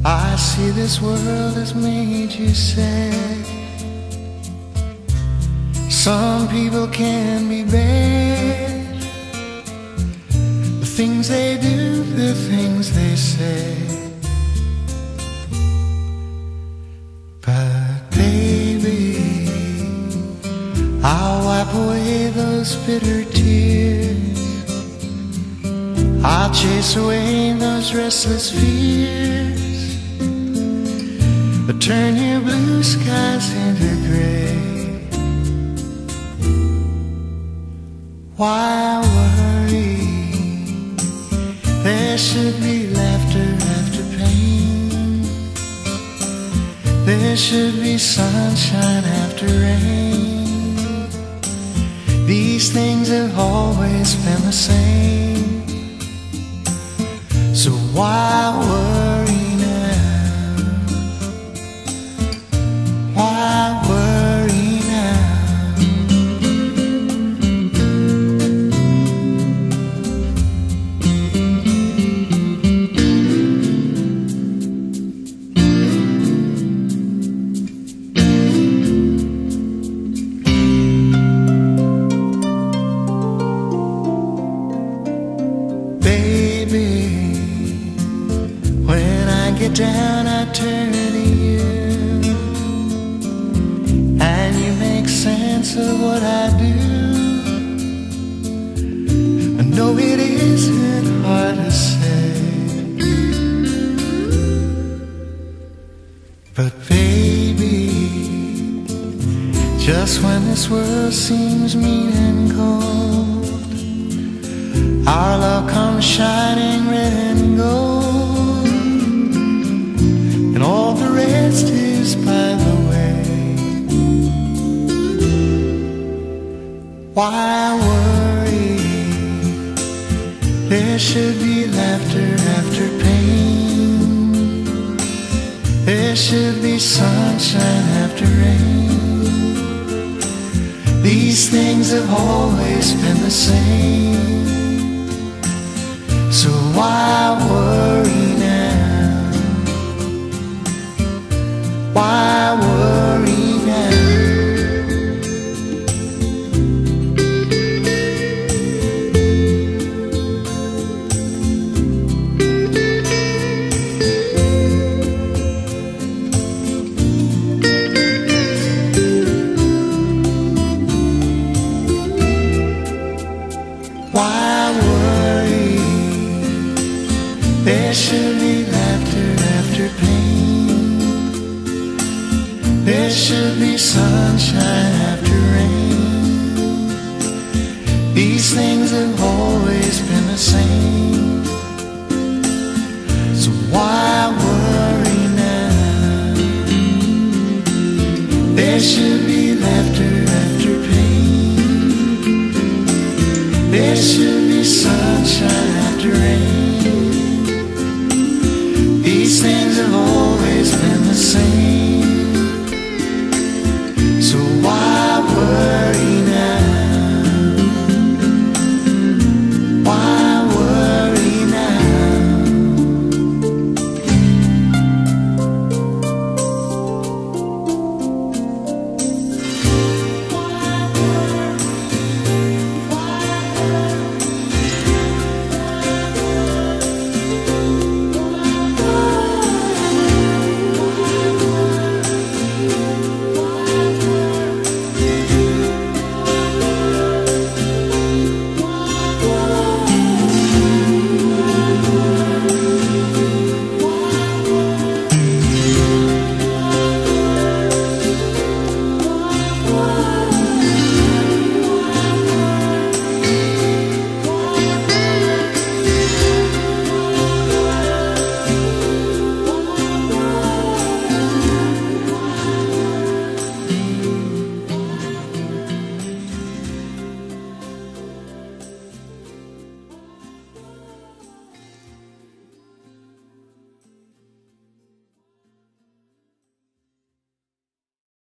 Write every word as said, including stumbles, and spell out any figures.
I see this world has made you sad. Some people can be bad. The things they do, the things they say. But baby, I'll wipe away those bitter tears. I'll chase away those restless fears. But turn your blue skies into gray. Why worry? There should be laughter after pain. There should be sunshine after rain. These things have always been the same. So why worry now? Why worry now? Get down, I turn to you, and you make sense of what I do. I know it isn't hard to say, but baby, just when this world seems mean and cold, our love comes shining red and gold. And all the rest is by the way. Why worry? There should be laughter after pain. There should be sunshine after rain. These things have always been the same. So why worry now? Why worry now? Why worry? There should be laughter after pain. There should be sunshine after rain. These things have always been the same. So why worry now? There should be laughter after pain. There should be sunshine after rain.